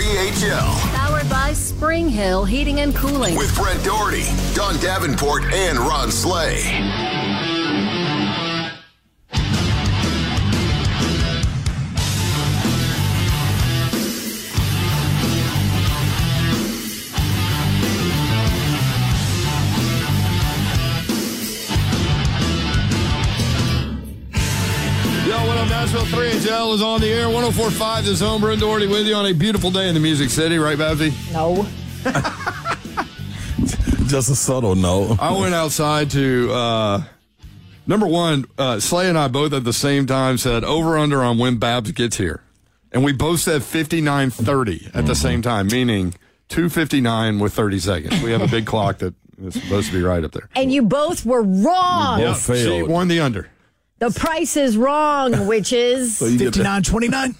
WTHL. Powered by Spring Hill Heating and Cooling. With Brent Doherty, Don Davenport, and Ron Slay. Nashville 3HL is on the air. 104.5 The Zone. Brent Doherty with you on a beautiful day in the Music City. Right, Babsy? No. Just a subtle no. I went outside to, number one, Slay and I both at the same time said over-under on when Babs gets here. And we both said 59:30 at the same time, meaning 2:59 with 30 seconds. We have a big clock that is supposed to be right up there. And you both were wrong. Yep, she won the under. The price is wrong, which is 59.29.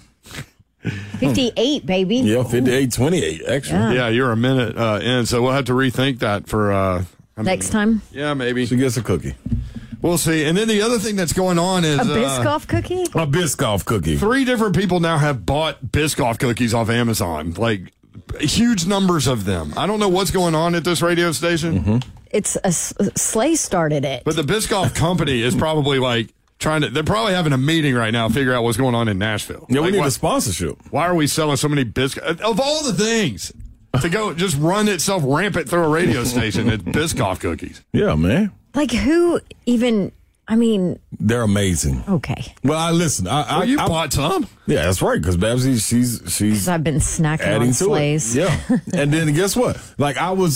58, baby. Yeah, 58.28, actually. Yeah, you're a minute in, so we'll have to rethink that for next time. Yeah, maybe. She gets a cookie. We'll see. And then the other thing that's going on is a Biscoff cookie? A Biscoff cookie. 3 different people now have bought Biscoff cookies off Amazon. Like, huge numbers of them. I don't know what's going on at this radio station. Mm-hmm. It's Slay started it. But the Biscoff company is probably like they're probably having a meeting right now to figure out what's going on in Nashville. Yeah, like, we need a sponsorship. Why are we selling so many Biscoff? Of all the things to go just run itself rampant through a radio station at Biscoff cookies. Yeah, man. Like, who even, I mean. They're amazing. Okay. Well, listen. You bought some? Yeah, that's right, because Babsy, she's because I've been snacking on Slays. Yeah. And then guess what? Like,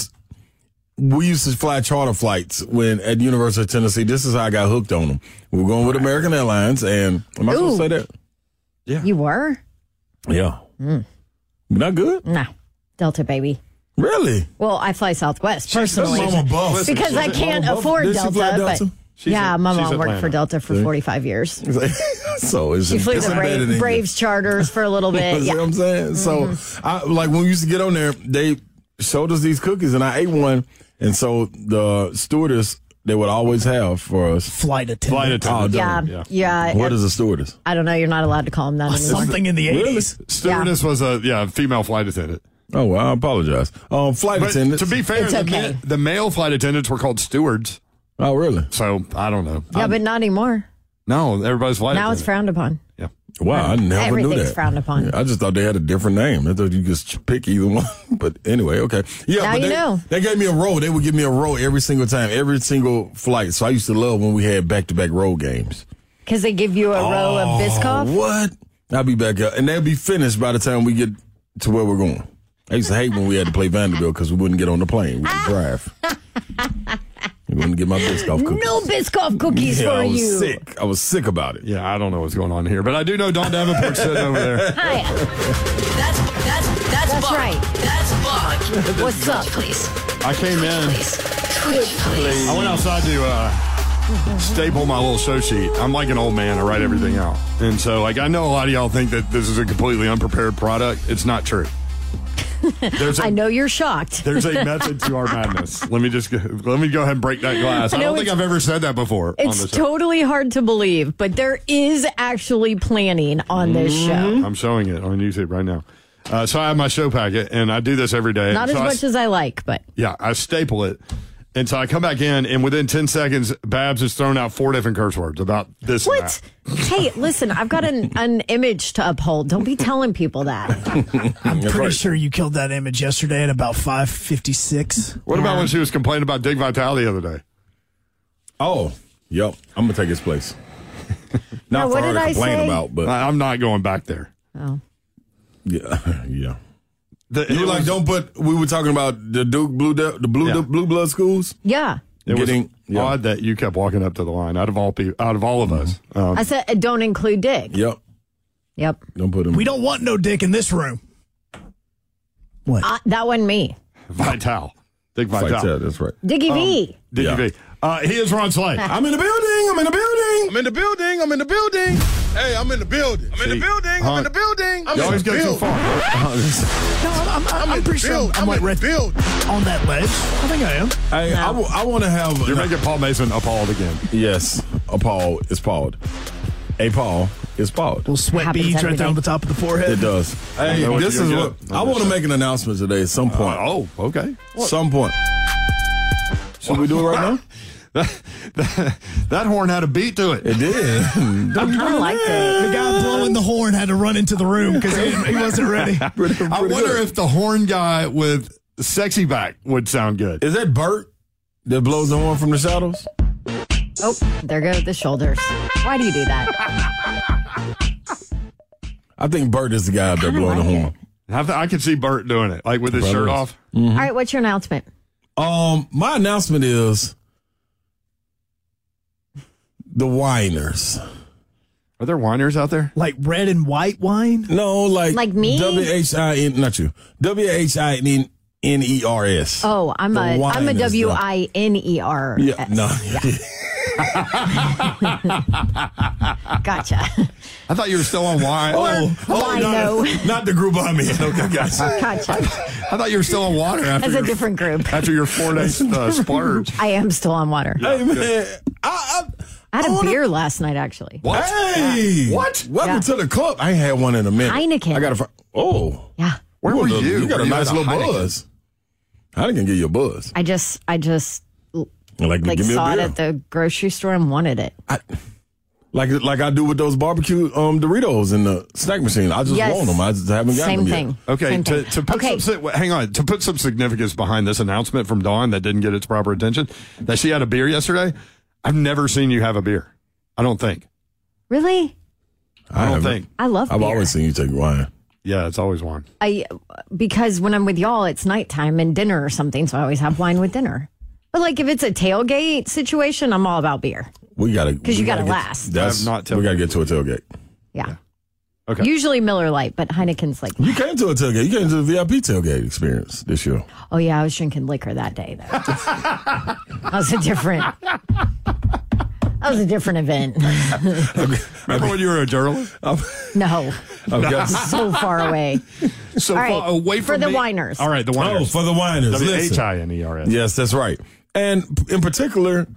we used to fly charter flights when at the University of Tennessee. This is how I got hooked on them. We were going with American Airlines, and am I supposed to say that? Yeah. You were? Yeah. Not good? No. Delta, baby. Really? Well, I fly Southwest personally. Mama buff. Because I can't afford Did she fly Delta. But yeah, my mom worked for Delta for 45 years. So she flew the Braves charters for a little bit. You know what I'm saying? Mm-hmm. So, like, when we used to get on there, they showed us these cookies, and I ate one. And so the stewardess, they would always have for us. Flight attendant. Yeah. What is a stewardess? I don't know. You're not allowed to call them that anymore. Something in the 80s. Really? Stewardess was a female flight attendant. Oh, well, I apologize. Flight attendants. To be fair, okay. the male flight attendants were called stewards. Oh, really? So, I don't know. Yeah, but not anymore. No, everybody's flight attendant. Now it's frowned upon. Yeah. Wow, I never knew that. Everything's frowned upon. Yeah, I just thought they had a different name. I thought you could pick either one. But anyway, okay. Yeah, now but you know. They gave me a row. They would give me a row every single time, every single flight. So I used to love when we had back-to-back row games. Because they give you a row of Biscoff? What? I'll be back up. And they'll be finished by the time we get to where we're going. I used to hate when we had to play Vanderbilt because we wouldn't get on the plane. We would drive. I wouldn't get my Biscoff cookies. No Biscoff cookies for you. I was sick about it. Yeah, I don't know what's going on here, but I do know Don Davenport sitting over there. Hi. That's Buck. right. That's Buck. What's up? Please. I came in. Please. I went outside to staple my little show sheet. I'm like an old man. I write everything out. And so, like, I know a lot of y'all think that this is a completely unprepared product. It's not true. I know you're shocked. There's a method to our madness. Let me go ahead and break that glass. I don't think I've ever said that before. It's totally hard to believe, but there is actually planning on this show. I'm showing it on YouTube right now. So I have my show packet, and I do this every day. Not as much as I like, but yeah, I staple it. And so I come back in, and within 10 seconds, Babs has thrown out 4 different curse words about this and that. Hey, listen, I've got an image to uphold. Don't be telling people that. I'm pretty sure you killed that image yesterday at about 5:56. What about when she was complaining about Dick Vitale the other day? Oh, yep. I'm going to take his place. Not what for her did to I complain say? about, but I'm not going back there. Oh. Yeah. Don't put. We were talking about the Duke Blue Blood schools. Yeah. It was odd that you kept walking up to the line out of all of us. I said don't include Dick. Yep. Don't put him. We don't want no Dick in this room. What? That wasn't me. Vital. Dick Vitale. That's right. Diggy V. Diggy V. He is Ron Slay. I'm in the building. I'm in the building. I'm in the building. I'm in the building. Hey, I'm in the building. I'm in the building. I'm in the building. You always go too far. I'm pretty sure I'm like right on that ledge. I think I am. Hey, I want to have. You're making Paul Mason appalled again. Yes, appalled. It's Paul. Hey, Paul. It's bald. Little sweat Happens beads every right down day. the top of the forehead. It does. Hey, what this you're is gonna what do. I want to make an announcement today at some point. Okay. Some point. Should we do it right now? That horn had a beat to it. It did. I kind of liked it. The guy blowing the horn had to run into the room because he wasn't ready. I wonder if the horn guy with sexy back would sound good. Is that Bert that blows the horn from the shadows? Oh, there go the shoulders. Why do you do that? I think Bert is the guy out there blowing like the horn. I could see Bert doing it, like with his shirt off. All right, what's your announcement? My announcement is the whiners. Are there whiners out there? Like red and white wine? No, like me? WHIN, not you. WHINNERS. Oh, I'm a whiners, WINER. Yeah, no. Gotcha. I thought you were still on wine. Wino. Not the group I'm in. Okay, guys. Gotcha. I thought you were still on water after That's a your, different group. after your 4-day splurge. I am still on water. Hey, man. I I had a beer last night, actually. What? Hey! What? Welcome Yeah. to the club. I ain't had one in a minute. Heineken. I got a. Oh. Yeah. Where were you? You got Were a you nice at a little Heineken? buzz. Heineken give you a buzz. I just Like give me saw a it beer. at the grocery store and wanted it. Like I do with those barbecue Doritos in the snack machine. I just Yes. want them. I just haven't gotten Same them yet. thing. Okay, Same to thing. put Okay. hang on, to put some significance behind this announcement from Dawn that didn't get its proper attention, that she had a beer yesterday. I've never seen you have a beer. I don't think. Really? I don't haven't. think. I love I've beer. always seen you take wine. Yeah, it's always wine. Because when I'm with y'all, it's nighttime and dinner or something, so I always have wine with dinner. But like if it's a tailgate situation, I'm all about beer. We gotta 'Cause you gotta get- last. That's I have not we gotta tailgate. get to a tailgate. Yeah. Okay. Usually Miller Lite, but Heineken's like, You came to a tailgate. You came to the VIP tailgate experience this year. oh yeah, I was drinking liquor that day though. That was a different event. Remember when you were a journalist? No, Okay. so far away. So All right, far away for from the me. whiners. All right, the whiners. Oh, for the whiners. Listen. WHINERS. Yes, that's right. And in particularly,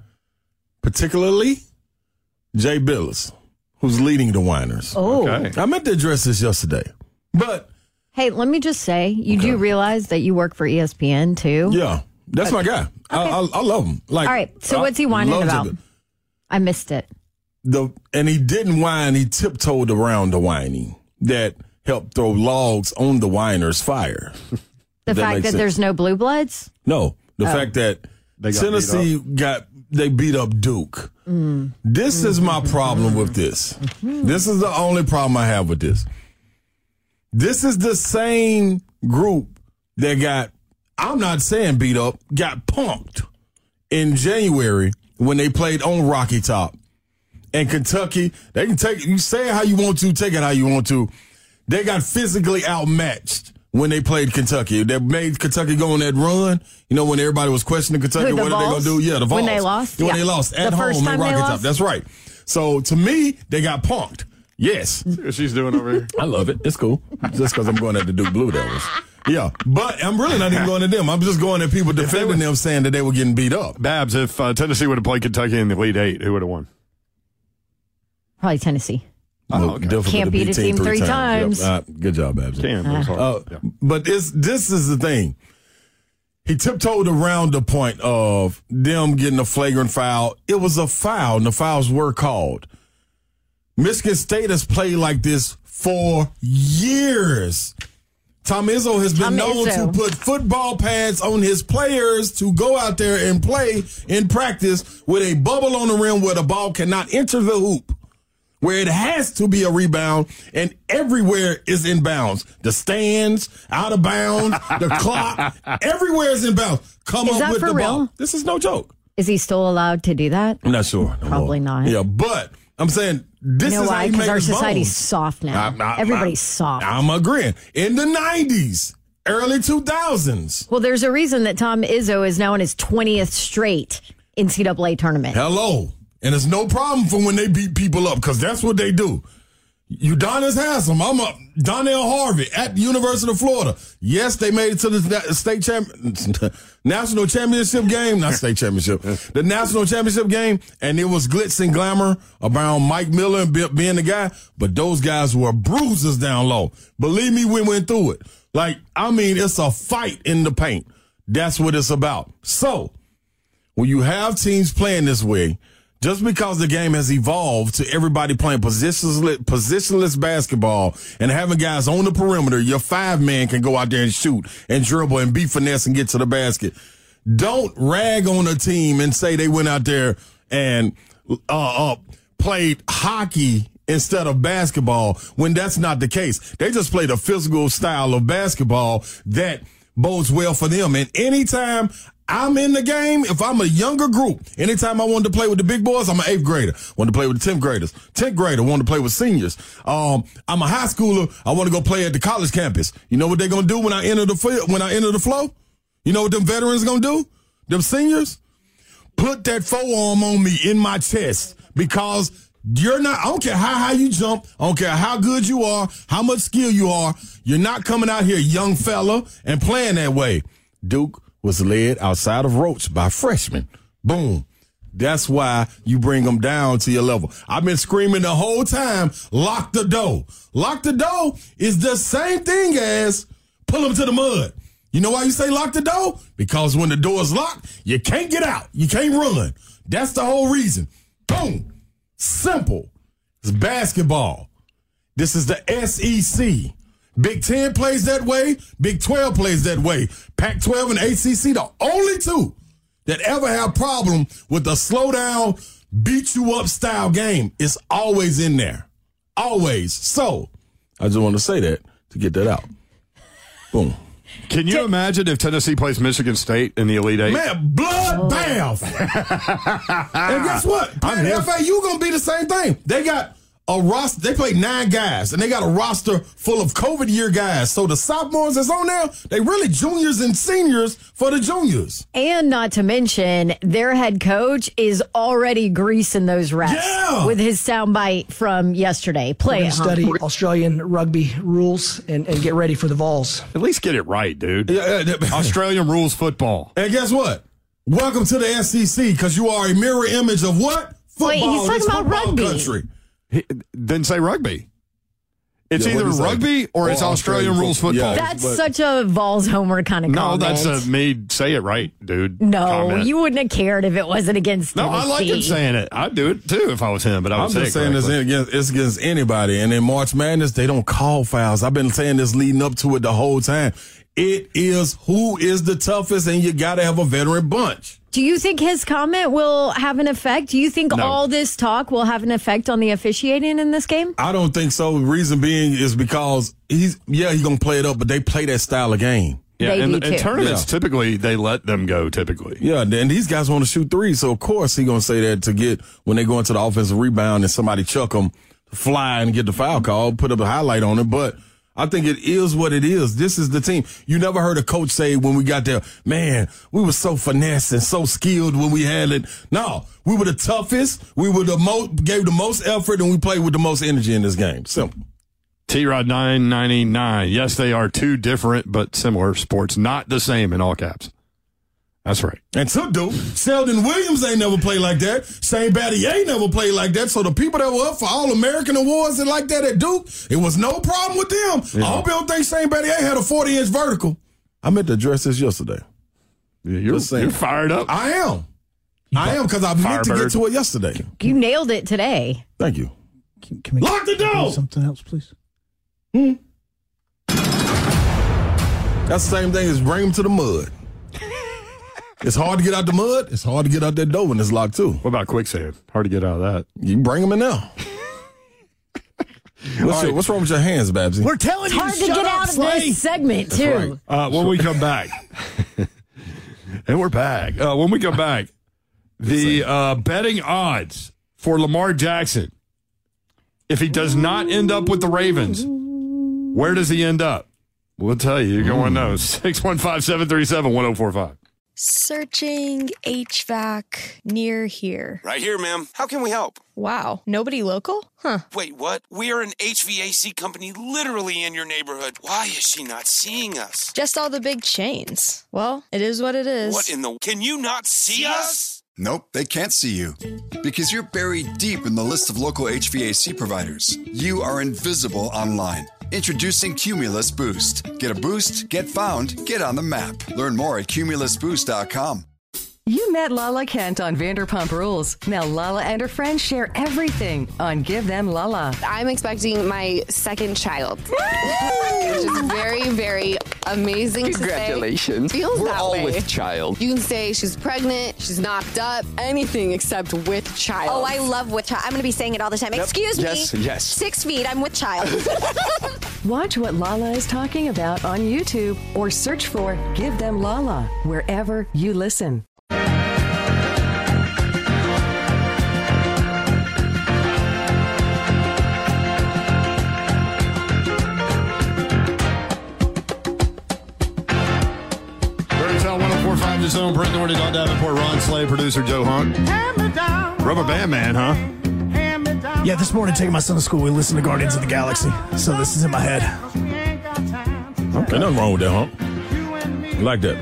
Jay Billis, who's leading the whiners. Oh, Okay. I meant to address this yesterday, but hey, let me just say, you do realize that you work for ESPN too? yeah, that's my guy. I love him. Like, All right, so what's he whining loves about? it. I missed it. And he didn't whine. He tiptoed around the whining that helped throw logs on the whiners' fire. The That fact makes that sense. there's no blue bloods? No, the fact that They got Tennessee they beat up Duke. This is my problem with this. This is the only problem I have with this. This is the same group that got, I'm not saying beat up, got pumped in January when they played on Rocky Top. And Kentucky, they can take it, you say it how you want to, take it how you want to. They got physically outmatched when they played Kentucky. They made Kentucky go on that run. You know, when everybody was questioning Kentucky, Who, the what are they going to do? Vols? Yeah, the Vols. When they lost? When Yeah. they lost at The first home in time they Rocky Top. lost? That's right. So to me, they got punked. Yes. See what she's doing over here. I love it. It's cool. Just because I'm going at the Duke Blue Devils. Yeah. But I'm really not even going at them. I'm just going at people defending them saying that they were getting beat up. Babs, if Tennessee would have played Kentucky in the Elite Eight, who would have won? Probably Tennessee. Oh, okay. Difficult Can't to beat a team three times. Yep. Good job, Babs. Can. I'm sorry. Yeah. But this is the thing. He tiptoed around the point of them getting a flagrant foul. It was a foul, and the fouls were called. Michigan State has played like this for years. Tom Izzo has been known to put football pads on his players to go out there and play in practice with a bubble on the rim where the ball cannot enter the hoop, where it has to be a rebound, and everywhere is in bounds. The stands, out of bounds, the clock, everywhere is in bounds. Come Is up that with for the real? ball. This is no joke. Is he still allowed to do that? I'm not sure. no Probably more. not. Yeah, but I'm saying this You know is how why? he Because made our his society's bones. soft now. Everybody's soft. I'm agreeing. In the 90s, early 2000s. Well, there's a reason that Tom Izzo is now in his 20th straight NCAA tournament. Hello. And it's no problem for when they beat people up because that's what they do. Udonis Haslem. I'm up. Donnell Harvey at the University of Florida. Yes, they made it to the national championship game. Not state championship. The national championship game. And it was glitz and glamour around Mike Miller and being the guy. But those guys were bruises down low. Believe me, we went through it. It's a fight in the paint. That's what it's about. So, when you have teams playing this way, just because the game has evolved to everybody playing positionless basketball and having guys on the perimeter, your 5-man can go out there and shoot and dribble and be finesse and get to the basket. Don't rag on a team and say they went out there and played hockey instead of basketball when that's not the case. They just played a physical style of basketball that bodes well for them. And anytime I'm in the game, if I'm a younger group, anytime I wanted to play with the big boys, I'm an 8th grader. Wanted to play with the 10th graders. 10th grader, wanted to play with seniors. I'm a high schooler. I want to go play at the college campus. You know what they're going to do when I enter the flow? You know what them veterans going to do? Them seniors? Put that forearm on me in my chest because you're not, I don't care how high you jump. I don't care how good you are, how much skill you are. You're not coming out here, young fella, and playing that way. Duke was led outside of Roach by freshmen. Boom. That's why you bring them down to your level. I've been screaming the whole time, lock the door. Lock the door is the same thing as pull them to the mud. You know why you say lock the door? Because when the door is locked, you can't get out. You can't run. That's the whole reason. Boom. Simple. It's basketball. This is the SEC. Big 10 plays that way. Big 12 plays that way. Pac-12 and ACC, the only two that ever have problem with the slow down, beat you up style game. It's always in there. Always. So, I just want to say that to get that out. Boom. Can you imagine if Tennessee plays Michigan State in the Elite Eight? Man, bloodbath. And guess what? FAU going to be the same thing. They got a roster. They played 9 guys, and they got a roster full of COVID year guys. So the sophomores that's on there, they really juniors and seniors for the juniors. And not to mention, their head coach is already greasing those reps with his soundbite from yesterday. Play it, study Australian rugby rules and get ready for the Vols. At least get it right, dude. Australian rules football. And guess what? Welcome to the SEC, because you are a mirror image of what? Football. Wait, he's talking about rugby. Country. He didn't say rugby. It's either rugby or it's Australian rules football. That's such a Vols homer kind of comment. No, that's me say it right, dude. No, comment. You wouldn't have cared if it wasn't against Tennessee. No, I like him saying it. I'd do it too if I was him, but I'm just saying it's against anybody. And in March Madness, they don't call fouls. I've been saying this leading up to it the whole time. It is who is the toughest, and you got to have a veteran bunch. Do you think his comment will have an effect? Do you think all this talk will have an effect on the officiating in this game? I don't think so. The reason being is because he's going to play it up, but they play that style of game. Yeah, and tournaments, typically, they let them go, typically. Yeah, and these guys want to shoot threes, so of course he's going to say that to get, when they go into the offensive rebound and somebody chuck them, fly and get the foul call, put up a highlight on it, but I think it is what it is. This is the team. You never heard a coach say when we got there, man, we were so finesse and so skilled when we had it. No, we were the toughest. We were gave the most effort, and we played with the most energy in this game. Simple. T-Rod 999. Yes, they are two different but similar sports, not the same in all caps. That's right. And so, dude, Sheldon Williams ain't never played like that. Shane Battier never played like that. So the people that were up for All-American awards and like that at Duke, it was no problem with them. Yeah. I hope you don't think Shane Battier had a 40-inch vertical. I meant to address this yesterday. Yeah, you're fired up. I am. I am, because I meant to get to it yesterday. You nailed it today. Thank you. Can we lock the door? Something else, please. That's the same thing as bring them to the mud. It's hard to get out the mud. It's hard to get out that door when it's locked, too. What about quicksand? Hard to get out of that. You can bring them in now. What's wrong with your hands, Babsy? We're telling you hard to get out of this segment, too. Right. When we come back. And we're back. When we come back, the betting odds for Lamar Jackson, if he does not end up with the Ravens, where does he end up? We'll tell you. You're going to know. 615-737-1045. Searching HVAC near here. Right here, ma'am. How can we help? Wow, nobody local? Huh. Wait, what? We are an HVAC company literally in your neighborhood. Why is she not seeing us? Just all the big chains. Well, it is what it is. What in the... Can you not see us? Nope, they can't see you. Because you're buried deep in the list of local HVAC providers. You are invisible online. Introducing Cumulus Boost. Get a boost, get found, get on the map. Learn more at cumulusboost.com. You met Lala Kent on Vanderpump Rules. Now Lala and her friends share everything on Give Them Lala. I'm expecting my second child. Which is very, very amazing to say. Congratulations. Feels We're that all way. with child. You can say she's pregnant, she's knocked up, anything except with child. Oh, I love with child. I'm going to be saying it all the time. Yep. Excuse Yes, me. yes. 6 feet. I'm with child. Watch what Lala is talking about on YouTube or search for Give Them Lala wherever you listen. The Zone, Brent Doherty, Don Davenport, Ron Slay, producer Joe Hunt. Rubber Band Man, huh? Yeah, this morning taking my son to school, we listened to Guardians of the Galaxy. So this is in my head. Okay, nothing wrong with that, huh? I like that.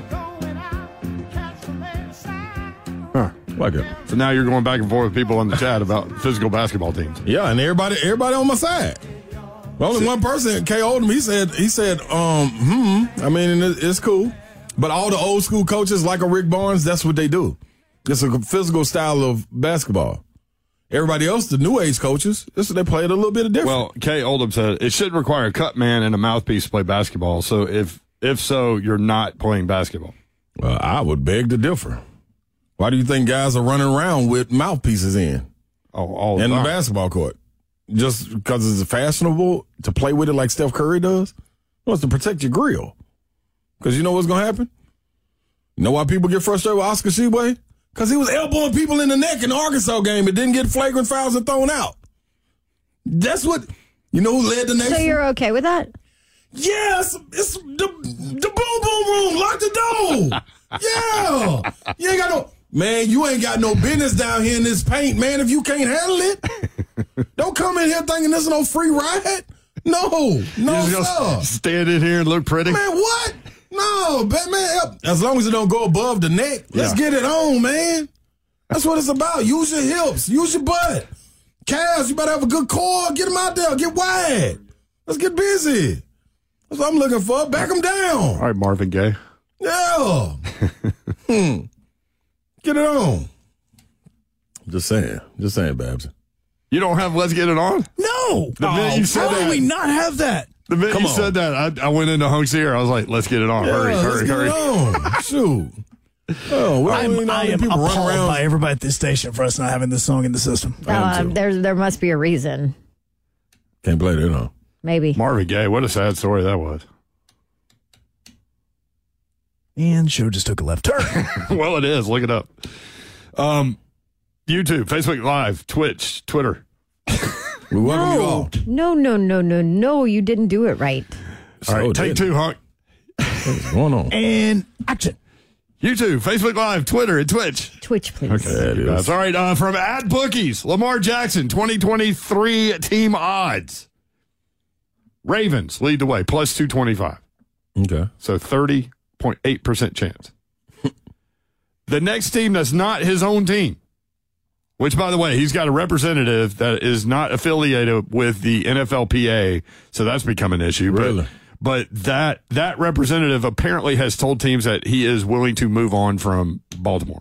Huh. Like it. So now you're going back and forth with people in the chat about physical basketball teams. Yeah, and everybody on my side. Only one person, K. Oldham, he said, I mean, it's cool. But all the old school coaches, like a Rick Barnes, that's what they do. It's a physical style of basketball. Everybody else, the new age coaches, they play it a little bit different. Well, Kay Oldham said it should require a cut man and a mouthpiece to play basketball. So if so, you're not playing basketball. Well, I would beg to differ. Why do you think guys are running around with mouthpieces in? All in the basketball court? Just because it's fashionable to play with it like Steph Curry does? No, it's to protect your grill. Because you know what's going to happen? You know why people get frustrated with Oscar Tshiebwe? Because he was elbowing people in the neck in the Arkansas game and didn't get flagrant fouls and thrown out. That's what, you know who led the nation? So you're okay with that? Yes, it's the boom boom room. Lock the door. Yeah. You ain't got no, man, you ain't got no business down here in this paint, man, if you can't handle it. Don't come in here thinking this is no free ride. No, sir. Stand in here and look pretty. Man, what? No, man. As long as it don't go above the neck, let's get it on, man. That's what it's about. Use your hips. Use your butt. Calves, you better have a good core. Get them out there. Get wide. Let's get busy. That's what I'm looking for. Back them down. All right, Marvin Gaye. Yeah. Get it on. Just saying, Babs. You don't have Let's Get It On? No. The minute you said how that, do we not have that? The minute you said that, I went into Hunk's ear. I was like, let's get it on. Hurry. Get it on. Shoot. Oh, I am appalled by everybody at this station for us not having this song in the system. There must be a reason. Can't play it, huh? Maybe. Marvin Gaye, what a sad story that was. And show just took a left turn. Well, it is. Look it up. YouTube, Facebook Live, Twitch, Twitter. We welcome you all. No. You didn't do it right. All right, take two, Hunk. What's going on? And action. YouTube, Facebook Live, Twitter, and Twitch. Twitch, please. Okay, that's all right. From @Bookies, Lamar Jackson, 2023 team odds. Ravens lead the way, plus 225. Okay. So 30.8% chance. The next team that's not his own team, which, by the way, he's got a representative that is not affiliated with the NFLPA, so that's become an issue. Really? But that representative apparently has told teams that he is willing to move on from Baltimore.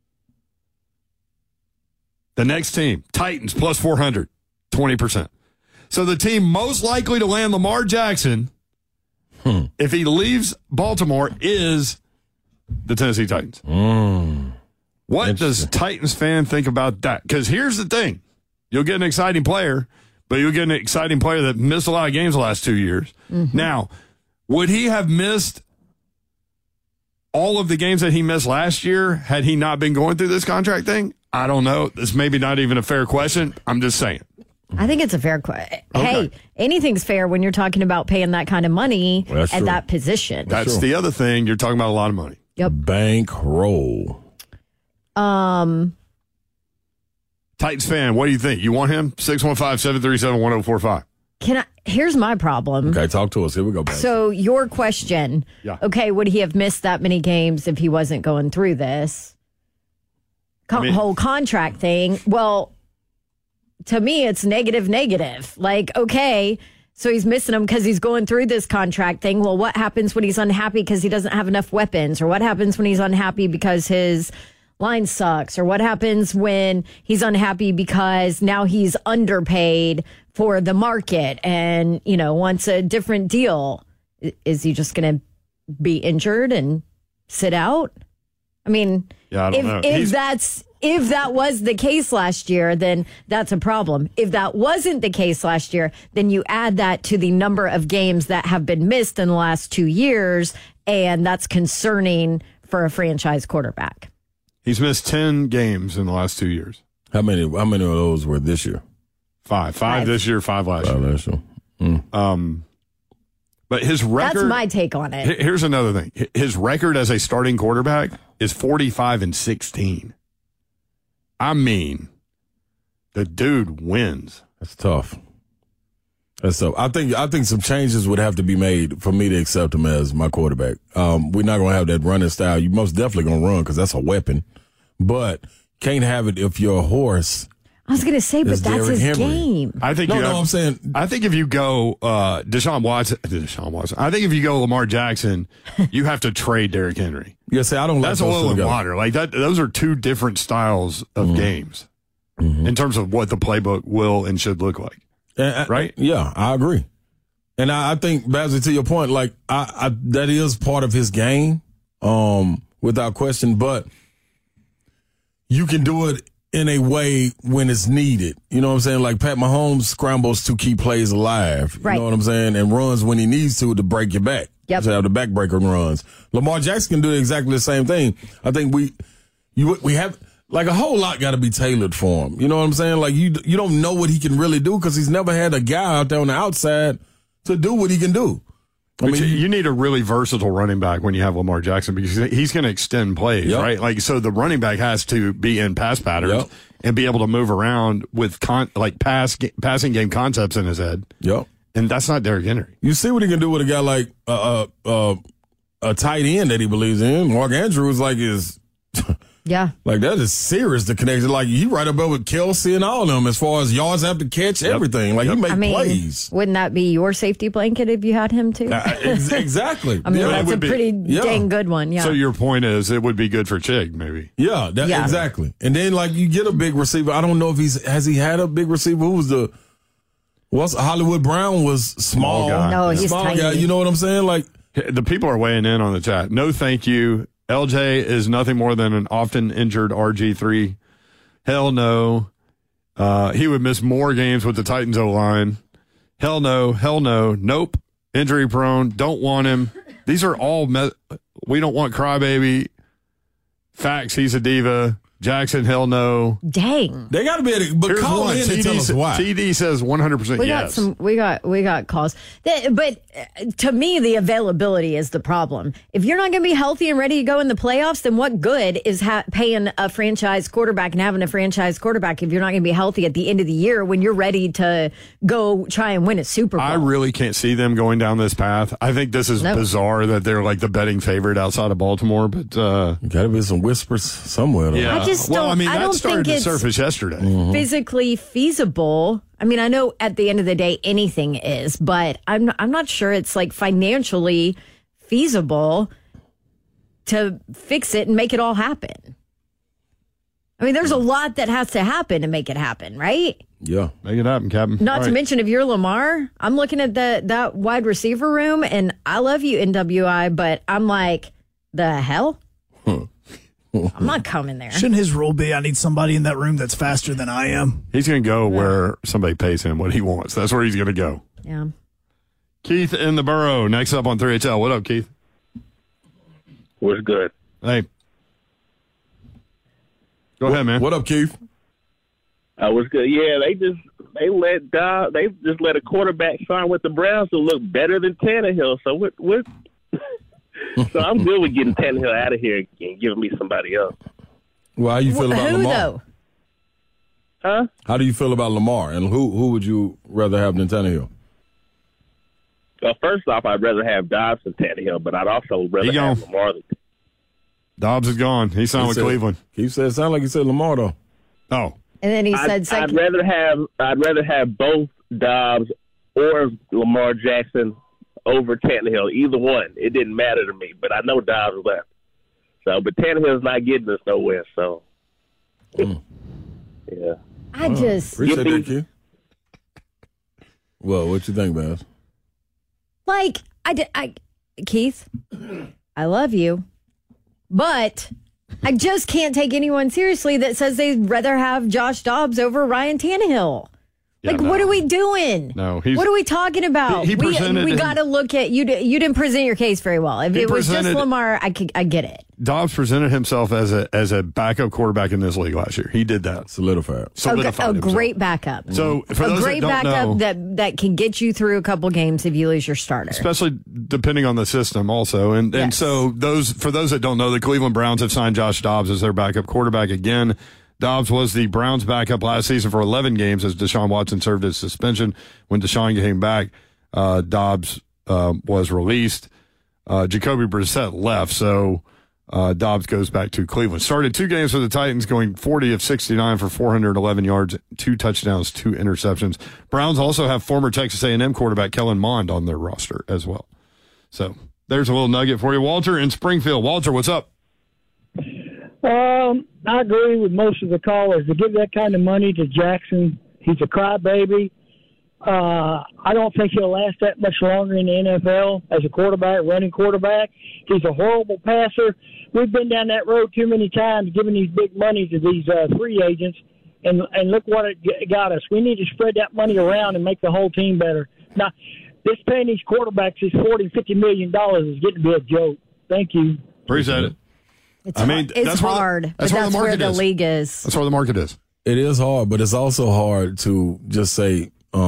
The next team, Titans, plus 400, 20%. So the team most likely to land Lamar Jackson, if he leaves Baltimore, is the Tennessee Titans. What does Titans fan think about that? Because here's the thing. You'll get an exciting player, but you'll get an exciting player that missed a lot of games the last 2 years. Mm-hmm. Now, would he have missed all of the games that he missed last year had he not been going through this contract thing? I don't know. This may be not even a fair question. I'm just saying. I think it's a fair question. Okay. Hey, anything's fair when you're talking about paying that kind of money at that position. That's the other thing. You're talking about a lot of money. Yep. Bankroll. Titans fan, what do you think? You want him? 615-737-1045. Here's my problem. Okay, talk to us. Here we go. Back. So your question, okay, would he have missed that many games if he wasn't going through this whole contract thing? Well, to me, it's negative. Like, okay, so he's missing them because he's going through this contract thing. Well, what happens when he's unhappy because he doesn't have enough weapons? Or what happens when he's unhappy because his line sucks? Or what happens when he's unhappy because now he's underpaid for the market and, wants a different deal? Is he just going to be injured and sit out? I mean, I don't know. If that was the case last year, then that's a problem. If that wasn't the case last year, then you add that to the number of games that have been missed in the last 2 years, and that's concerning for a franchise quarterback. He's missed 10 games in the last 2 years. How many of those were this year? Five this year, 5 last year. But his record... That's my take on it. Here's another thing. His record as a starting quarterback is 45-16. I mean, the dude wins. That's tough. I think some changes would have to be made for me to accept him as my quarterback. We're not going to have that running style. You most definitely going to run because that's a weapon. But can't have it if you're a horse... I was going to say, but that's his game. I think I'm saying. I think if you go Deshaun Watson. I think if you go Lamar Jackson, you have to trade Derrick Henry. Yeah, see, I don't. That's oil and water. Like that. Those are two different styles of games in terms of what the playbook will and should look like. Right? Yeah, I agree. And I think, Bazzy, to your point, like I that is part of his game, without question. But you can do it in a way when it's needed. You know what I'm saying? Like Pat Mahomes scrambles to keep plays alive. You know what I'm saying? And runs when he needs to break your back. Yep. So have the backbreaker runs. Lamar Jackson can do exactly the same thing. I think we have like a whole lot got to be tailored for him. You know what I'm saying? Like you don't know what he can really do because he's never had a guy out there on the outside to do what he can do. I mean, you need a really versatile running back when you have Lamar Jackson because he's going to extend plays, right? Like, so the running back has to be in pass patterns and be able to move around with passing game concepts in his head. Yep. And that's not Derrick Henry. You see what he can do with a guy like a tight end that he believes in. Mark Andrews, like, is Yeah. Like, that is serious, the connection. Like, he right up there with Kelsey and all of them as far as yards after catch, everything. Like, he make plays. Wouldn't that be your safety blanket if you had him, too? Exactly. I mean, that's a pretty dang good one, yeah. So your point is it would be good for Chig, maybe. Yeah, exactly. And then, like, you get a big receiver. I don't know if has he had a big receiver? Who was Hollywood Brown was small guy. No, he's small tiny. guy. You know what I'm saying? Like, the people are weighing in on the chat. No, thank you. LJ is nothing more than an often injured RG3. Hell no. He would miss more games with the Titans O-line. Hell no. Hell no. Nope. Injury prone. Don't want him. These are all we don't want Crybaby. Facts, he's a diva. Jackson, hell no. Dang. They got to be able to, but here's call one. in and tell us why. TD says 100% yes. We got calls. But to me, the availability is the problem. If you're not going to be healthy and ready to go in the playoffs, then what good is paying a franchise quarterback and having a franchise quarterback if you're not going to be healthy at the end of the year when you're ready to go try and win a Super Bowl? I really can't see them going down this path. I think this is bizarre that they're like the betting favorite outside of Baltimore, but got to be some whispers somewhere. Though. Yeah. That started to surface yesterday. Mm-hmm. Physically feasible. I mean, I know at the end of the day anything is, but I'm not sure it's like financially feasible to fix it and make it all happen. I mean, there's a lot that has to happen to make it happen, right? Yeah, make it happen, Captain. Not to mention, if you're Lamar, I'm looking at that wide receiver room, and I love you, NWI, but I'm like, the hell? I'm not coming there. Shouldn't his rule be, I need somebody in that room that's faster than I am? He's going to go where somebody pays him what he wants. That's where he's going to go. Yeah. Keith in the borough, next up on 3HL. What up, Keith? What's good? Hey. Go ahead, man. What up, Keith? What's good? Yeah, they just let a quarterback sign with the Browns to look better than Tannehill. So what So I'm good with getting Tannehill out of here and giving me somebody else. Well, how you feel about Lamar? Though? Huh? How do you feel about Lamar? And who would you rather have than Tannehill? Well, first off, I'd rather have Dobbs than Tannehill, but I'd also rather have Lamar than Dobbs is gone. He signed with Cleveland. He said, it sounded like he said Lamar, though. Oh. And then he said second. I'd rather have both Dobbs or Lamar Jackson over Tannehill. Either one. It didn't matter to me, but I know Dobbs left. So, but Tannehill's not getting us nowhere, so. Yeah. I just. Appreciate that, Keith. Well, what you think, Baz? Like, Keith, I love you, but I just can't take anyone seriously that says they'd rather have Josh Dobbs over Ryan Tannehill. Yeah, what are we doing? No, what are we talking about? He we got to look at you. You didn't present your case very well. If it was just Lamar, I get it. Dobbs presented himself as a backup quarterback in this league last year. He did that. Solidified A great backup. So for those great that don't backup know, that can get you through a couple games if you lose your starter. especially depending on the system also. And so for those that don't know, the Cleveland Browns have signed Josh Dobbs as their backup quarterback again. Dobbs was the Browns' backup last season for 11 games as Deshaun Watson served his suspension. When Deshaun came back, Dobbs was released. Jacoby Brissett left, so Dobbs goes back to Cleveland. Started 2 games for the Titans, going 40 of 69 for 411 yards, 2 touchdowns, 2 interceptions. Browns also have former Texas A&M quarterback Kellen Mond on their roster as well. So there's a little nugget for you. Walter in Springfield. Walter, what's up? I agree with most of the callers. To give that kind of money to Jackson, he's a crybaby. I don't think he'll last that much longer in the NFL as a quarterback, running quarterback. He's a horrible passer. We've been down that road too many times, giving these big money to these free agents, and look what it got us. We need to spread that money around and make the whole team better. Now, this paying these quarterbacks is $40-50 million is getting to be a joke. Thank you. Appreciate it. It's hard, but that's where the league is. That's where the market is. It is hard, but it's also hard to just say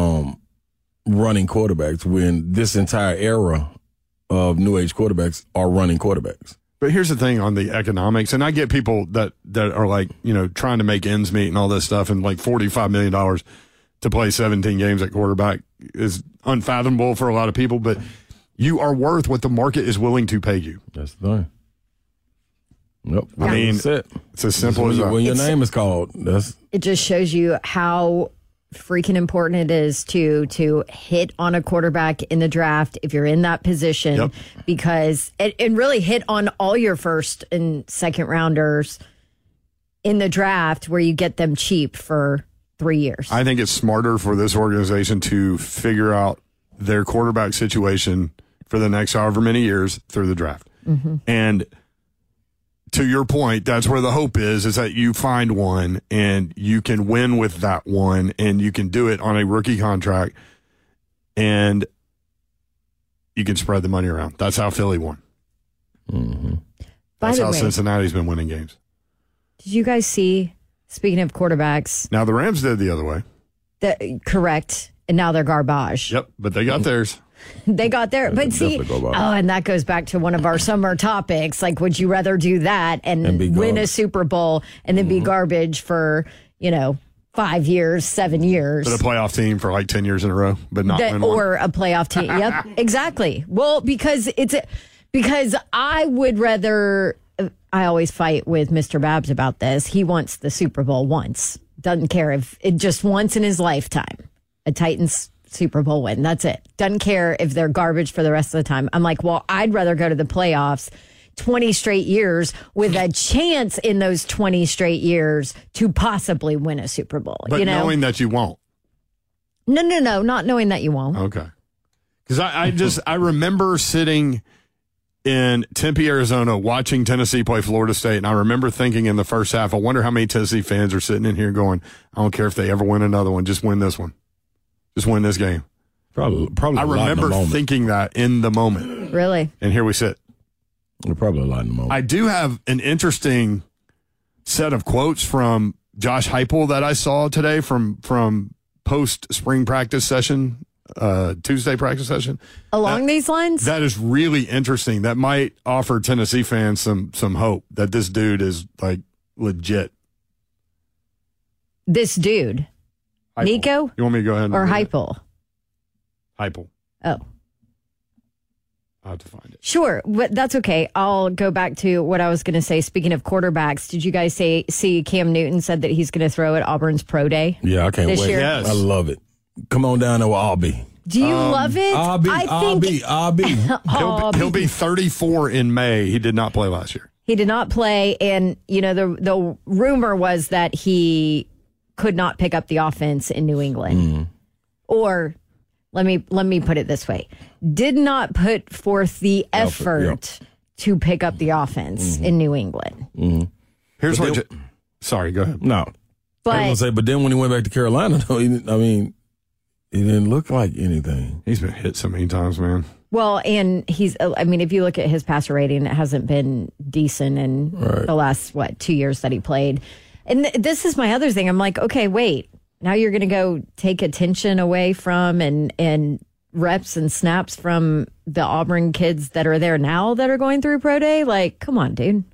running quarterbacks when this entire era of new age quarterbacks are running quarterbacks. But here's the thing on the economics, and I get people that are like, trying to make ends meet and all this stuff, and like $45 million to play 17 games at quarterback is unfathomable for a lot of people, but you are worth what the market is willing to pay you. That's the thing. Yep. I mean, it's as simple as that. When your name is called, it just shows you how freaking important it is to hit on a quarterback in the draft if you're in that position, because and really hit on all your first and second rounders in the draft where you get them cheap for 3 years. I think it's smarter for this organization to figure out their quarterback situation for the next however many years through the draft. Mm-hmm. And to your point, that's where the hope is that you find one and you can win with that one, and you can do it on a rookie contract, and you can spread the money around. That's how Philly won. Mm-hmm. That's how Cincinnati's been winning games. Did you guys see, speaking of quarterbacks? Now, the Rams did the other way. Correct. And now they're garbage. Yep, but they got theirs. They got there. But see, and that goes back to one of our summer topics. Like, would you rather do that and win a Super Bowl and then be garbage for, 5 years, 7 years? But a playoff team for like 10 years in a row, but not win one. Or a playoff team. Yep, exactly. Well, because I would rather, I always fight with Mr. Babs about this. He wants the Super Bowl once. Doesn't care if it just once in his lifetime. A Titans Super Bowl win. That's it. Doesn't care if they're garbage for the rest of the time. I'm like, well, I'd rather go to the playoffs 20 straight years with a chance in those 20 straight years to possibly win a Super Bowl. But knowing that you won't. No, not knowing that you won't. Okay. Because I remember sitting in Tempe, Arizona, watching Tennessee play Florida State, and I remember thinking in the first half, I wonder how many Tennessee fans are sitting in here going, I don't care if they ever win another one, just win this one. Just win this game. Probably. I remember thinking that in the moment. Really? And here we sit. We're probably a lot in the moment. I do have an interesting set of quotes from Josh Heupel that I saw today from post spring practice session Tuesday practice session. Along these lines? That is really interesting. That might offer Tennessee fans some hope that this dude is like legit. This dude? Heupel. Nico? You want me to go ahead? Or Heupel? Heupel. Oh. I'll have to find it. Sure, but that's okay. I'll go back to what I was going to say. Speaking of quarterbacks, did you guys see Cam Newton said that he's going to throw at Auburn's pro day? Yeah, I can't this wait. Year? Yes. I love it. Come on down there with Albie. Do you love it? Albie. He'll be 34 in May. He did not play last year. He did not play, and the rumor was that he could not pick up the offense in New England, or let me put it this way: did not put forth the effort to pick up the offense in New England. Here's what. Sorry, go ahead. No, but I was gonna say, but then when he went back to Carolina, though, he didn't look like anything. He's been hit so many times, man. Well, and if you look at his passer rating, it hasn't been decent in the last, 2 years that he played. And this is my other thing. I'm like, okay, wait. Now you're going to go take attention away from and reps and snaps from the Auburn kids that are there now that are going through pro day? Like, come on, dude.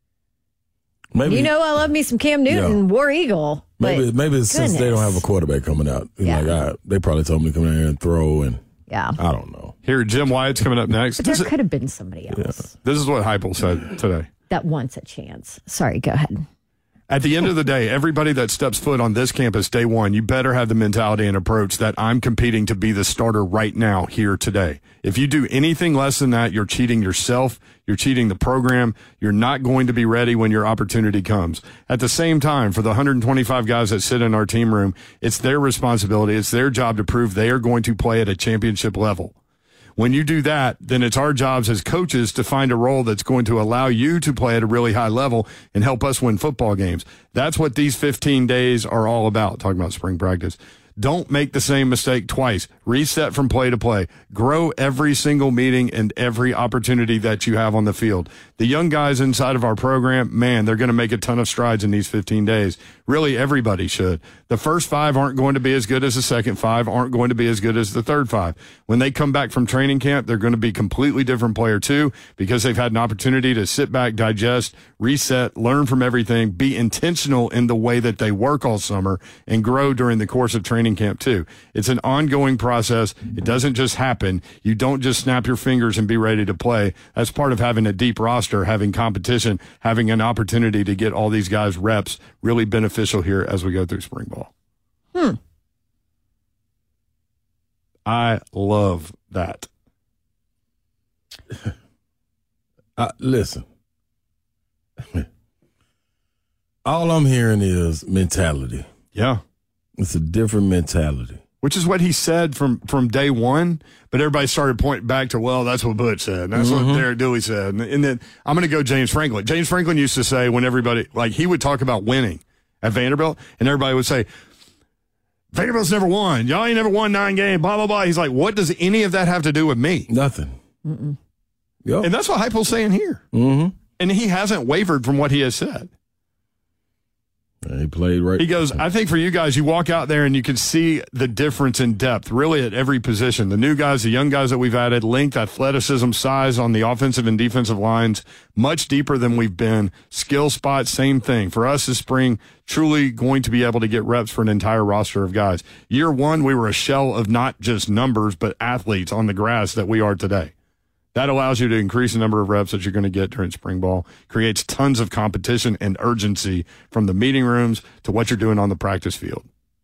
Maybe, I love me some Cam Newton, War Eagle. Maybe it's since they don't have a quarterback coming out. They probably told me to come in here and throw, and I don't know. Here, Jim Wyatt's coming up next. But there could have been somebody else. This is what Heupel said today. That wants a chance. Sorry, go ahead. At the end of the day, everybody that steps foot on this campus day one, you better have the mentality and approach that I'm competing to be the starter right now, here today. If you do anything less than that, you're cheating yourself. You're cheating the program. You're not going to be ready when your opportunity comes. At the same time, for the 125 guys that sit in our team room, it's their responsibility. It's their job to prove they are going to play at a championship level. When you do that, then it's our jobs as coaches to find a role that's going to allow you to play at a really high level and help us win football games. That's what these 15 days are all about, talking about spring practice. Don't make the same mistake twice. Reset from play to play. Grow every single meeting and every opportunity that you have on the field. The young guys inside of our program, man, they're going to make a ton of strides in these 15 days. Really, everybody should. The first 5 aren't going to be as good as the second 5, aren't going to be as good as the third 5. When they come back from training camp, they're going to be completely different player too, because they've had an opportunity to sit back, digest, reset, learn from everything, be intentional in the way that they work all summer, and grow during the course of training camp too. It's an ongoing process. It doesn't just happen. You don't just snap your fingers and be ready to play. That's part of having a deep roster, having competition, having an opportunity to get all these guys reps, really beneficial here as we go through spring ball. I love that. Listen, all I'm hearing is mentality. Yeah. It's a different mentality. Which is what he said from day one, but everybody started pointing back to, well, that's what Butch said. And that's what Derek Dooley said. And then I'm going to go James Franklin. James Franklin used to say when everybody, like he would talk about winning at Vanderbilt, and everybody would say, Vanderbilt's never won. Y'all ain't never won 9 games, blah, blah, blah. He's like, what does any of that have to do with me? Nothing. Yep. And that's what Heupel's saying here. And he hasn't wavered from what he has said. He played right. He goes, I think for you guys, you walk out there and you can see the difference in depth, really at every position. The new guys, the young guys that we've added, length, athleticism, size on the offensive and defensive lines, much deeper than we've been. Skill spot, same thing. For us this spring, truly going to be able to get reps for an entire roster of guys. Year one, we were a shell of not just numbers, but athletes on the grass that we are today. That allows you to increase the number of reps that you're going to get during spring ball, creates tons of competition and urgency from the meeting rooms to what you're doing on the practice field.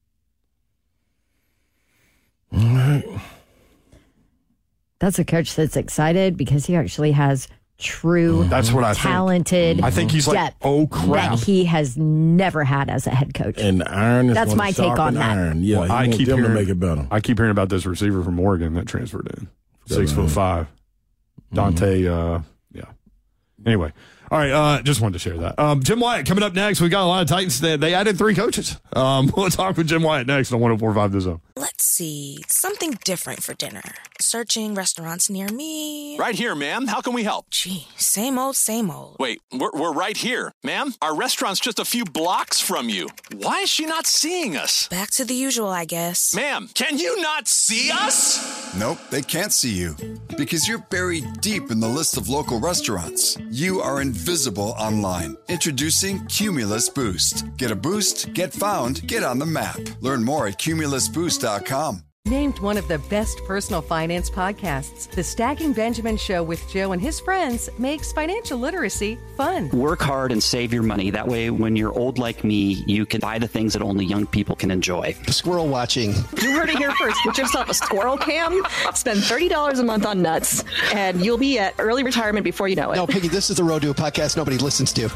All right. That's a coach that's excited because he actually has true, that's what I talented think. I think he's like, oh, crap. That he has never had as a head coach. And iron is that's my take on that. Iron. Yeah, well, I keep hearing to make it better. I keep hearing about this receiver from Oregon that transferred in. 6'5". Dante, yeah. Anyway, All right, just wanted to share that. Jim Wyatt coming up next. We got a lot of Titans. They added 3 coaches. We'll talk with Jim Wyatt next on 104.5 The Zone. Let's see. Something different for dinner. Searching restaurants near me. Right here, ma'am. How can we help? Gee, same old, same old. Wait, we're right here. Ma'am, our restaurant's just a few blocks from you. Why is she not seeing us? Back to the usual, I guess. Ma'am, can you not see us? Nope, they can't see you. Because you're buried deep in the list of local restaurants. You are invisible online. Introducing Cumulus Boost. Get a boost, get found, get on the map. Learn more at cumulusboost.com. Named one of the best personal finance podcasts, The Stacking Benjamin Show with Joe and his friends makes financial literacy fun. Work hard and save your money. That way, when you're old like me, you can buy the things that only young people can enjoy. Squirrel watching. You heard it here first. Get yourself a squirrel cam, spend $30 a month on nuts, and you'll be at early retirement before you know it. No, Piggy, this is the road to a podcast nobody listens to.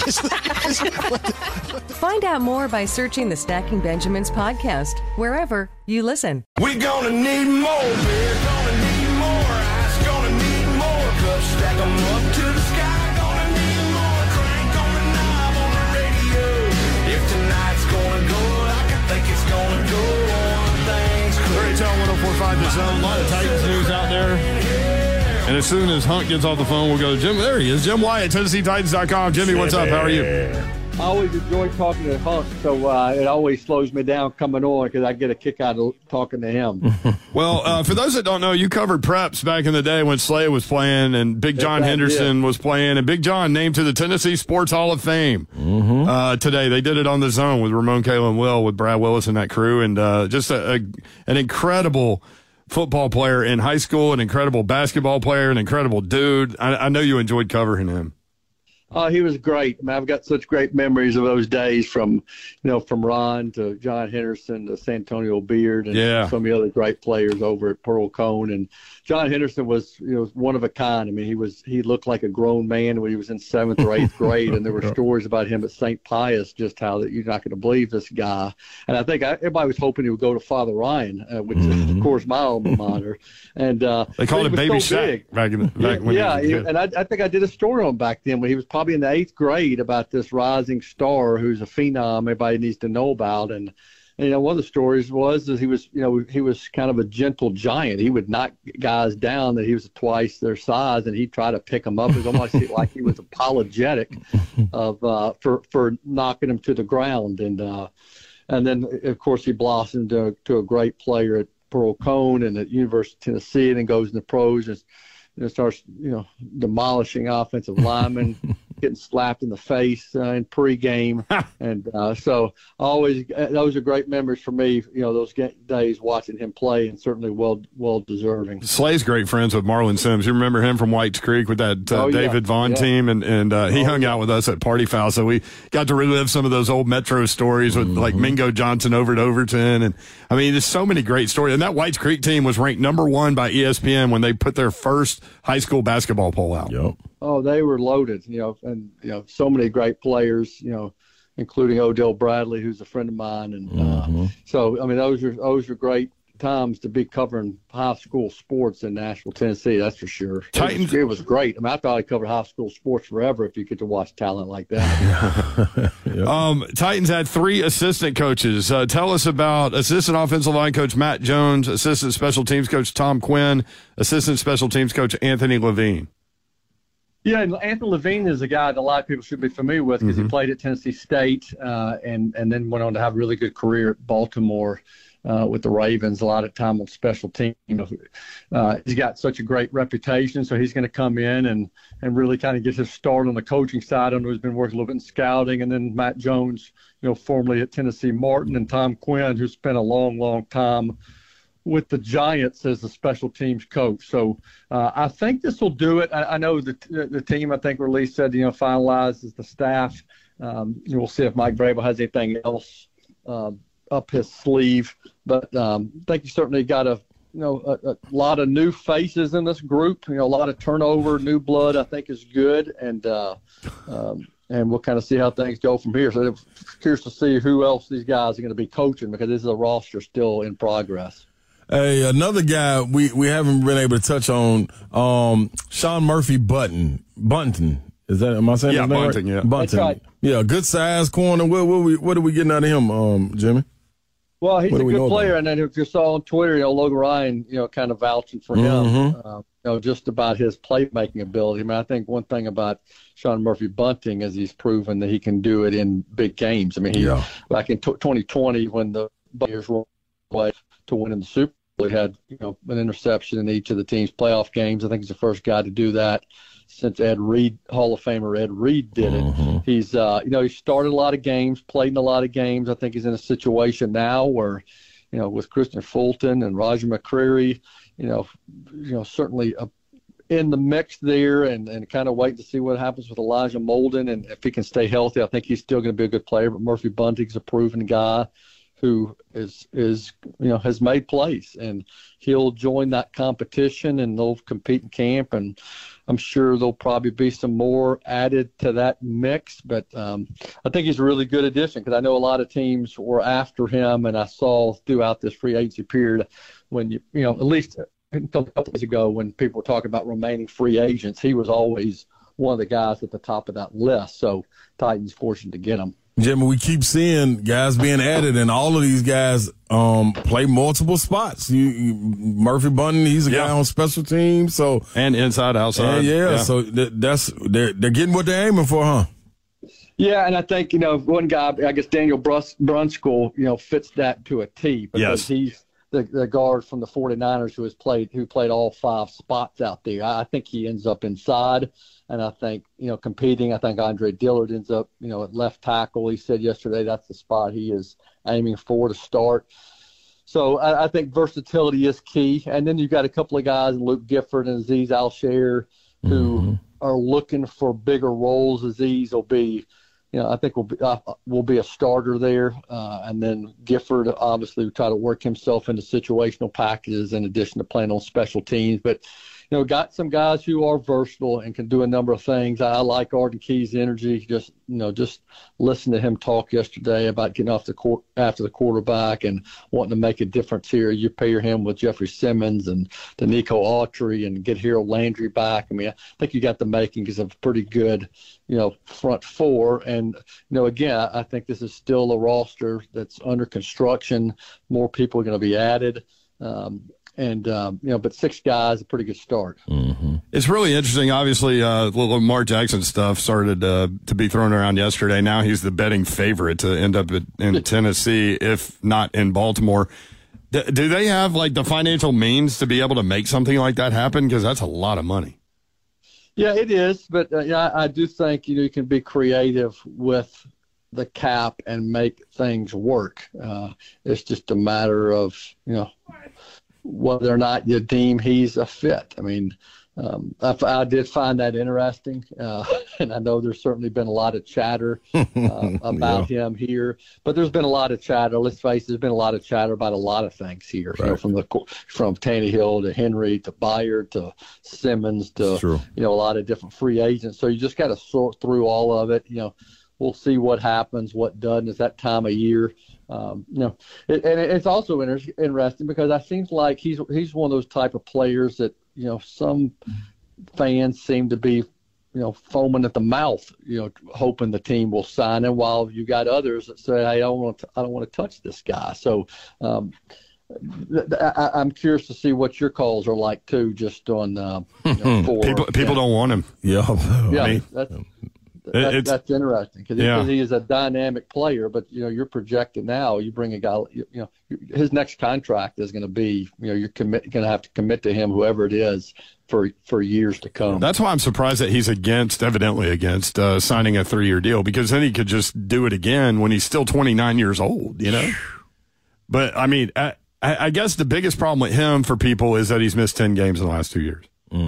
Find out more by searching the Stacking Benjamins podcast, wherever you listen. We gonna need more beer, gonna need more ice, gonna need more cups, stack them up to the sky, gonna need more crank on the knob on the radio. If tonight's gonna go like I think it's gonna go on, things crazy. 104.5 The Zone. A lot of Titans news out there. And as soon as Hunt gets off the phone, we'll go to Jim. There he is, Jim Wyatt, TennesseeTitans.com. Jimmy, what's up? How are you? I always enjoy talking to Hunt, so it always slows me down coming on because I get a kick out of talking to him. Well, for those that don't know, you covered Preps back in the day when Slay was playing and Big John Henderson was playing, and Big John named to the Tennessee Sports Hall of Fame today. They did it on The Zone with Ramon, Kayla, and Will, with Brad Willis and that crew, and just an incredible football player in high school, an incredible basketball player, an incredible dude. I know you enjoyed covering him. He was great. I mean, I've got such great memories of those days from Ron to John Henderson to Santonio Beard and so many other great players over at Pearl Cone. And John Henderson was, one of a kind. I mean, he looked like a grown man when he was in 7th or 8th grade. And there were stories about him at St. Pius, just how that you're not going to believe this guy. And I think everybody was hoping he would go to Father Ryan, which is, of course, my alma mater. And they called him Baby Shaq back when he was a kid. And I think I did a story on him back then when he was probably in the 8th grade about this rising star who's a phenom everybody needs to know about. And one of the stories was that he was kind of a gentle giant. He would knock guys down that he was twice their size, and he'd try to pick them up. It was almost like he was apologetic for knocking them to the ground. And then of course he blossomed to a great player at Pearl Cone and at University of Tennessee, and then goes in the pros and starts demolishing offensive linemen, getting slapped in the face in pregame. And so always those are great memories for me, those days watching him play, and certainly well deserving. Slay's great friends with Marlon Sims. You remember him from White's Creek with that David Vaughn team, and he hung out with us at Party Foul, so we got to relive some of those old Metro stories with like Mingo Johnson over at Overton. And I mean, there's so many great stories. And that White's Creek team was ranked #1 by ESPN when they put their first high school basketball poll out. Yep. Oh, they were loaded, and so many great players, including Odell Bradley, who's a friend of mine, and so I mean those are great times to be covering high school sports in Nashville, Tennessee. That's for sure. Titans. It was great. I mean, I thought I covered high school sports forever if you get to watch talent like that. Titans had 3 assistant coaches. Tell us about assistant offensive line coach Matt Jones, assistant special teams coach Tom Quinn, assistant special teams coach Anthony Levine. Yeah, Anthony Levine is a guy that a lot of people should be familiar with because he played at Tennessee State and then went on to have a really good career at Baltimore with the Ravens, a lot of time on special teams. He's got such a great reputation, so he's going to come in and really kind of get his start on the coaching side. I know he's been working a little bit in scouting. And then Matt Jones, formerly at Tennessee Martin, and Tom Quinn, who spent a long time with the Giants as the special teams coach. So I think this will do it. I know the team, I think, release said, finalizes the staff. We'll see if Mike Vrabel has anything else up his sleeve. But I think you certainly got a lot of new faces in this group. A lot of turnover, new blood, I think is good. And we'll kind of see how things go from here. So I'm curious to see who else these guys are going to be coaching because this is a roster still in progress. Hey, another guy we haven't been able to touch on, Sean Murphy Bunton. Is that, am I saying Yeah, his name Bunting, right? yeah. Bunting. That's right. Yeah, good size corner. What are we getting out of him, Jimmy? Well, he's What a do we know good about player, and then if you saw on Twitter, Logan Ryan, kind of vouching for him, just about his playmaking ability. I mean, I think one thing about Sean Murphy Bunting is he's proven that he can do it in big games. I mean, back in 2020 when the Buccaneers were away to win in the Super Bowl, he had an interception in each of the team's playoff games. I think he's the first guy to do that since Ed Reed, Hall of Famer Ed Reed, did it. He's, he started a lot of games, played in a lot of games. I think he's in a situation now where, with Christian Fulton and Roger McCreary, certainly in the mix there, and kind of waiting to see what happens with Elijah Molden, and if he can stay healthy, I think he's still going to be a good player. But Murphy Bunting's a proven guy who is has made plays, and he'll join that competition, and they'll compete in camp, and I'm sure there'll probably be some more added to that mix. But I think he's a really good addition, because I know a lot of teams were after him, and I saw throughout this free agency period when at least until a couple days ago when people were talking about remaining free agents, he was always one of the guys at the top of that list. So Titans fortunate to get him. Jimmy, we keep seeing guys being added, and all of these guys play multiple spots. Murphy Bunting, he's a guy on special teams, so and inside, outside. So they're getting what they're aiming for, huh? Yeah, and I think one guy, I guess Daniel Brunskill, fits that to a T, because he's the guard from the 49ers who played all 5 spots out there. I think he ends up inside. And I think, competing, I think Andre Dillard ends up, at left tackle. He said yesterday that's the spot he is aiming for to start. So I think versatility is key. And then you've got a couple of guys, Luke Gifford and Azeez Al-Shaair, who are looking for bigger roles. Azeez will be, I think will be a starter there. And then Gifford obviously will try to work himself into situational packages in addition to playing on special teams. But got some guys who are versatile and can do a number of things. I like Arden Key's energy. Just listen to him talk yesterday about getting off the court after the quarterback and wanting to make a difference here. You pair him with Jeffrey Simmons and Danico Autry and get Harold Landry back. I mean, I think you got the makings of a pretty good, front four. And, again, I think this is still a roster that's under construction. More people are going to be added. But 6 guys, a pretty good start. It's really interesting. Obviously, Lamar Jackson stuff started to be thrown around yesterday. Now he's the betting favorite to end up in Tennessee, if not in Baltimore. Do they have the financial means to be able to make something like that happen? Because that's a lot of money. Yeah, it is. But I do think you can be creative with the cap and make things work. It's just a matter of whether or not you deem he's a fit. I mean, I did find that interesting, and I know there's certainly been a lot of chatter about him here. But there's been a lot of chatter. Let's face it, there's been a lot of chatter about a lot of things here. Right. From Tannehill to Henry to Byard to Simmons to a lot of different free agents. So you just got to sort through all of it. We'll see what happens, what doesn't. It's that time of year. And it's also interesting because it seems like he's one of those type of players that some fans seem to be foaming at the mouth, hoping the team will sign him, while you got others that say, hey, I don't want to touch this guy. So I'm curious to see what your calls are like too, just on people don't want him. That's interesting because he is a dynamic player, but you're projecting now. You bring a guy, his next contract is going to be, you're going to have to commit to him, whoever it is, for years to come. That's why I'm surprised that he's evidently against signing a 3-year deal, because then he could just do it again when he's still 29 years old. But I mean, I guess the biggest problem with him for people is that he's missed 10 games in the last 2 years.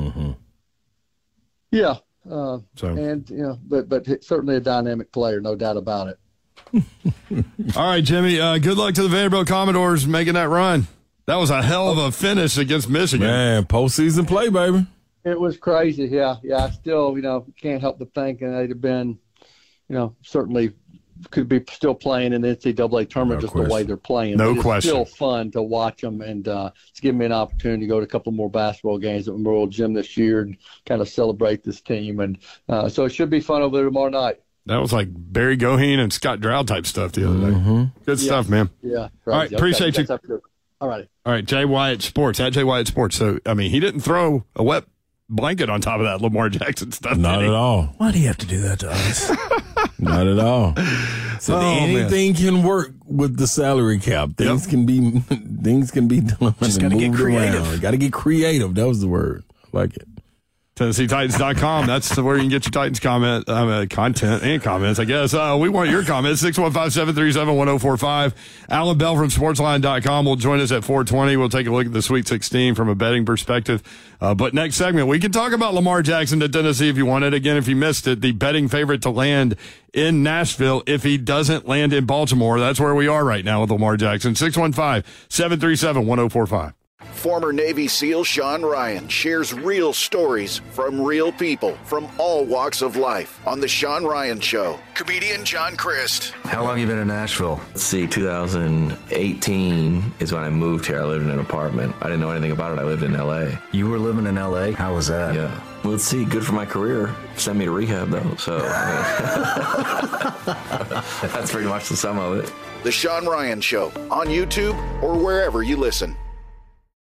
Yeah. But certainly a dynamic player, no doubt about it. All right, Jimmy, good luck to the Vanderbilt Commodores making that run. That was a hell of a finish against Michigan. Man, postseason play, baby. It was crazy. Yeah. I still, can't help but think, and they'd have been, certainly could be still playing in the NCAA tournament the way they're playing. No it's question. Still fun to watch them, and it's given me an opportunity to go to a couple more basketball games at Memorial Gym this year and kind of celebrate this team. And so it should be fun over there tomorrow night. That was like Barry Goheen and Scott Drow type stuff the other day. Good stuff, man. Yeah. All right, appreciate you. All right. All right, Jay Wyatt Sports, at Jay Wyatt Sports. So, I mean, he didn't throw a wet blanket on top of that Lamar Jackson stuff. Not at all. Why do you have to do that to us? Not at all. So anything can work with the salary cap. Things can be done. Just got to get creative. Got to get creative. That was the word. I like it. TennesseeTitans.com. That's where you can get your Titans content and comments, I guess. We want your comments. 615-737-1045. Alan Bell from Sportsline.com will join us at 4:20. We'll take a look at the Sweet 16 from a betting perspective. But next segment, we can talk about Lamar Jackson to Tennessee if you want it. Again, if you missed it, the betting favorite to land in Nashville if he doesn't land in Baltimore. That's where we are right now with Lamar Jackson. 615-737-1045. Former Navy SEAL Sean Ryan shares real stories from real people from all walks of life on The Sean Ryan Show. Comedian John Crist. How long have you been in Nashville? Let's see, 2018 is when I moved here. I lived in an apartment. I didn't know anything about it. I lived in L.A. You were living in L.A.? How was that? Yeah. Well, let's see, good for my career. Sent me to rehab, though, so that's pretty much the sum of it. The Sean Ryan Show on YouTube or wherever you listen.